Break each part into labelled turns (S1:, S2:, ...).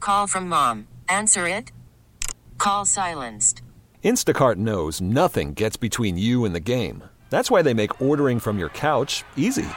S1: call from mom. Answer it. Call silenced.
S2: Instacart knows nothing gets between you and the game. That's why they make ordering from your couch easy.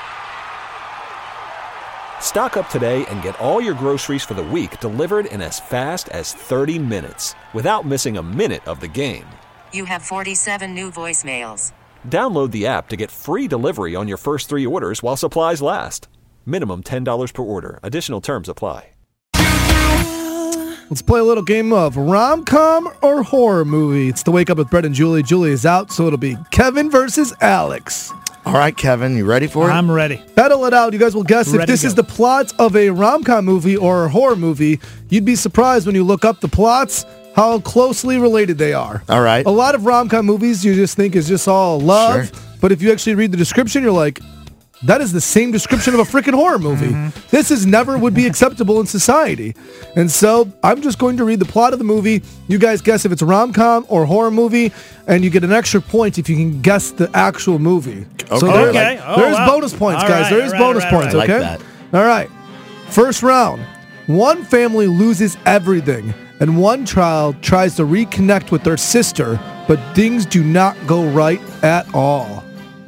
S2: Stock up today and get all your groceries for the week delivered in as fast as 30 minutes without missing a minute of the game.
S1: You have 47 new voicemails.
S2: Download the app to get free delivery on your first 3 orders while supplies last. Minimum $10 per order. Additional terms apply.
S3: Let's play a little game of rom-com or horror movie. It's the Wake Up with Brett and Julie. Julie is out, so it'll be Kevin versus Alex.
S4: All right, Kevin, you ready for it?
S5: I'm ready.
S3: Battle it out. You guys will guess if this is the plot of a rom-com movie or a horror movie. You'd be surprised when you look up the plots how closely related they are.
S4: All right.
S3: A lot of rom-com movies you just think is just all love,
S4: Sure.
S3: but if you actually read the description, you're like, that is the same description of a freaking horror movie. This is never would be acceptable in society. And so I'm just going to read the plot of the movie. You guys guess if it's a rom-com or horror movie, and you get an extra point if you can guess the actual movie.
S4: Okay.
S3: So there's bonus points, guys. There is bonus points,
S4: I like
S3: okay?
S4: that.
S3: All right. First round. One family loses everything, and one child tries to reconnect with their sister, but things do not go right at all.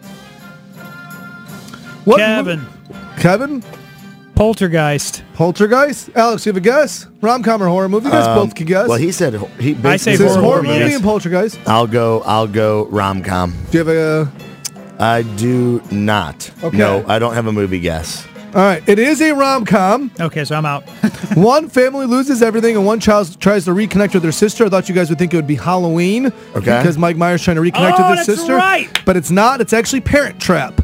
S3: What Kevin?
S5: Poltergeist.
S3: Poltergeist? Alex, you have a guess? Rom-com or horror movie? You guys both can guess.
S4: Well, he said
S5: I say
S3: horror movie
S5: yes.
S3: and Poltergeist.
S4: I'll go rom-com.
S3: Do you have a...
S4: I do not.
S3: Okay.
S4: No, I don't have a movie guess.
S3: All right. It is a rom-com.
S5: Okay, so I'm out.
S3: One family loses everything, and one child tries to reconnect with their sister. I thought you guys would think it would be Halloween.
S4: Okay.
S3: Because Mike Myers trying to reconnect with his sister.
S5: Right.
S3: But it's not. It's actually Parent Trap.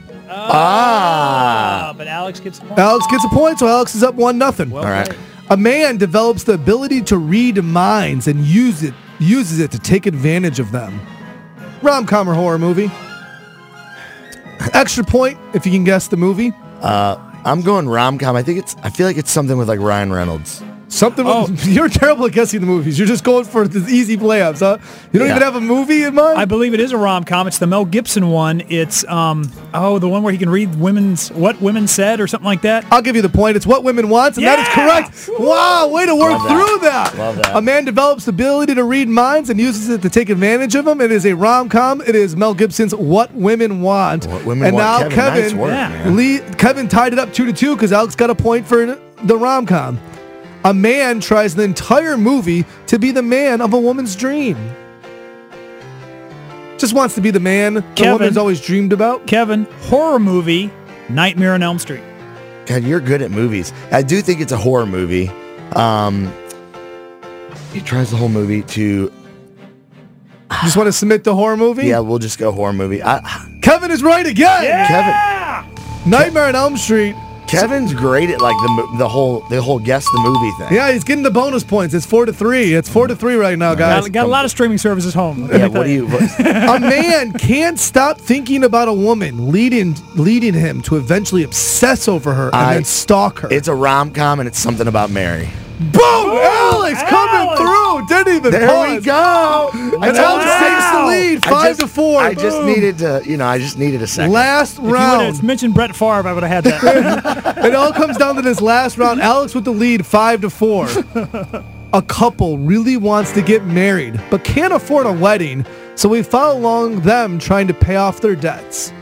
S5: But Alex gets a point.
S3: Alex gets a point, so Alex is up 1-0.
S4: All right.
S3: A man develops the ability to read minds and uses it to take advantage of them. Rom-com or horror movie? Extra point if you can guess the movie.
S4: I'm going rom-com. I feel like it's something with like Ryan Reynolds.
S3: You're terrible at guessing the movies. You're just going for the easy layups, huh? You don't even have a movie in mind?
S5: I believe it is a rom-com. It's the Mel Gibson one. It's, the one where he can read what women said or something like that.
S3: I'll give you the point. It's What Women Want, and that is correct. Wow, way to work through that.
S4: Love that.
S3: A man develops the ability to read minds and uses it to take advantage of them. It is a rom-com. It is Mel Gibson's What Women Want.
S4: What Women Want.
S3: Now Kevin,
S4: nice work, man.
S3: Kevin tied it up 2-2 because Alex got a point for the rom-com. A man tries the entire movie to be the man of a woman's dream. Just wants to be the man the woman's always dreamed about.
S5: Kevin, horror movie, Nightmare on Elm Street.
S4: God, you're good at movies. I do think it's a horror movie. He tries the whole movie to...
S3: You just want to submit the horror movie?
S4: Yeah, we'll just go horror movie.
S3: Kevin is right again.
S4: Kevin.
S3: Nightmare on Elm Street.
S4: Kevin's great at like the whole guess the movie thing.
S3: Yeah, he's getting the bonus points. It's 4-3. It's 4-3 right now, guys.
S5: Got a lot of streaming services home.
S4: Yeah, what do you...
S3: A man can't stop thinking about a woman, leading him to eventually obsess over her and then stalk her.
S4: It's a rom-com and it's something about Mary.
S3: Boom! Alex coming through. Didn't even
S4: There
S3: pause.
S4: we go.
S3: And Alex takes the lead, 5-4.
S4: I just needed to, I just needed a second.
S3: Last
S5: If you would
S3: round.
S5: have mentioned Brett Favre, I would have had that.
S3: It all comes down to this last round. Alex with the lead, 5-4. A couple really wants to get married, but can't afford a wedding, so we follow along them trying to pay off their debts.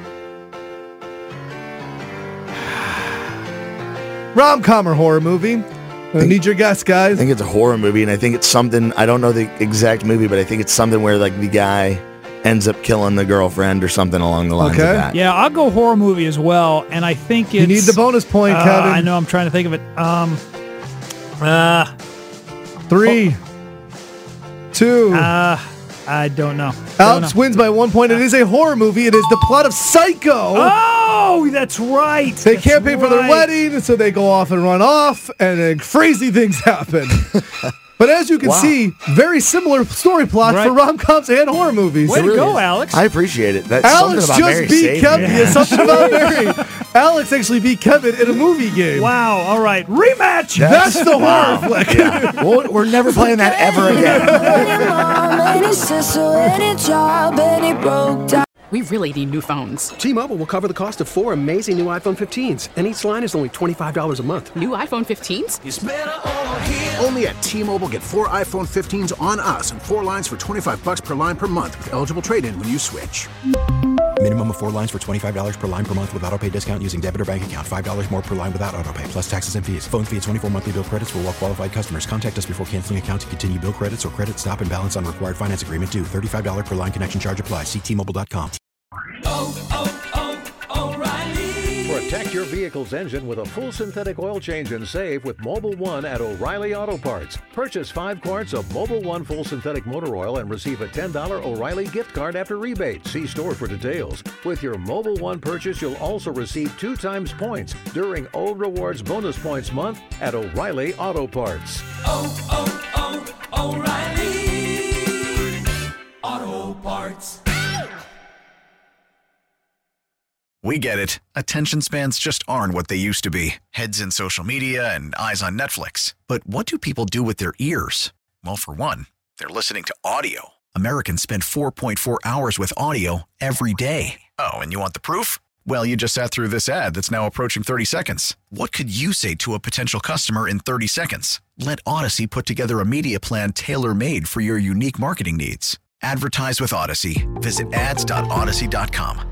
S3: Rom-com or horror movie? I need your guess, guys.
S4: I think it's a horror movie, and I think it's something, I don't know the exact movie, but I think it's something where like the guy ends up killing the girlfriend or something along the lines of that.
S5: Yeah, I'll go horror movie as well, and I think it's...
S3: You need the bonus point, Kevin.
S5: I know, I'm trying to think of it.
S3: 3, 2.
S5: I don't know.
S3: Alex wins by 1 point. It is a horror movie. It is the plot of Psycho.
S5: Oh, that's right.
S3: They can't pay for their wedding, so they go off and run off, and then crazy things happen. But as you can see, very similar story plots for rom-coms and horror movies.
S5: Way to go, Alex.
S4: I appreciate it. That's
S3: Alex
S4: something about Mary
S3: just beat Kevin.
S4: saved me.
S3: It's something about Mary. Alex actually beat Kevin in a movie game.
S5: Wow, all right. Rematch.
S3: That's the horror flick.
S4: Yeah. We're never playing that ever again.
S6: We really need new phones.
S7: T-Mobile will cover the cost of 4 amazing new iPhone 15s, and each line is only $25 a month.
S6: New iPhone 15s?
S8: It's better over here. Only at T-Mobile, get 4 iPhone 15s on us and 4 lines for $25 per line per month with eligible trade-in when you switch.
S9: Minimum of 4 lines for $25 per line per month with autopay discount using debit or bank account. $5 more per line without autopay, plus taxes and fees. Phone fee at 24 monthly bill credits for well-qualified customers. Contact us before canceling account to continue bill credits or credit stop and balance on required finance agreement due. $35 per line connection charge applies. See T-Mobile.com.
S10: O'Reilly. Protect your vehicle's engine with a full synthetic oil change and save with Mobil 1 at O'Reilly Auto Parts. Purchase 5 quarts of Mobil 1 full synthetic motor oil and receive a $10 O'Reilly gift card after rebate. See store for details. With your Mobil 1 purchase, you'll also receive 2 times points during O Rewards Bonus Points Month at O'Reilly Auto Parts.
S8: O'Reilly Auto Parts.
S11: We get it. Attention spans just aren't what they used to be. Heads in social media and eyes on Netflix. But what do people do with their ears? Well, for one, they're listening to audio. Americans spend 4.4 hours with audio every day. Oh, and you want the proof? Well, you just sat through this ad that's now approaching 30 seconds. What could you say to a potential customer in 30 seconds? Let Odyssey put together a media plan tailor-made for your unique marketing needs. Advertise with Odyssey. Visit ads.odyssey.com.